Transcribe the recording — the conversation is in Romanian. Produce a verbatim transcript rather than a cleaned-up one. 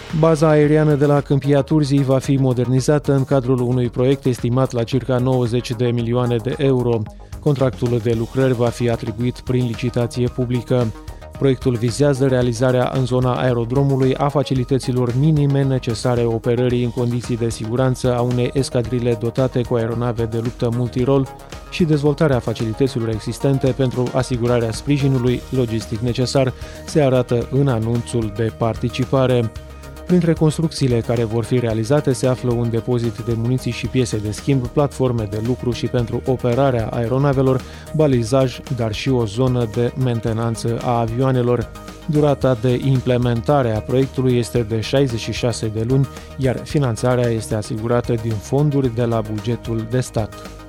Baza aeriană de la Câmpia Turzii va fi modernizată în cadrul unui proiect estimat la circa nouăzeci de milioane de euro. Contractul de lucrări va fi atribuit prin licitație publică. Proiectul vizează realizarea în zona aerodromului a facilităților minime necesare operării în condiții de siguranță a unei escadrile dotate cu aeronave de luptă multirol și dezvoltarea facilităților existente pentru asigurarea sprijinului logistic necesar, se arată în anunțul de participare. Printre construcțiile care vor fi realizate se află un depozit de muniții și piese de schimb, platforme de lucru și pentru operarea aeronavelor, balizaj, dar și o zonă de mentenanță a avioanelor. Durata de implementare a proiectului este de șaizeci și șase de luni, iar finanțarea este asigurată din fonduri de la bugetul de stat.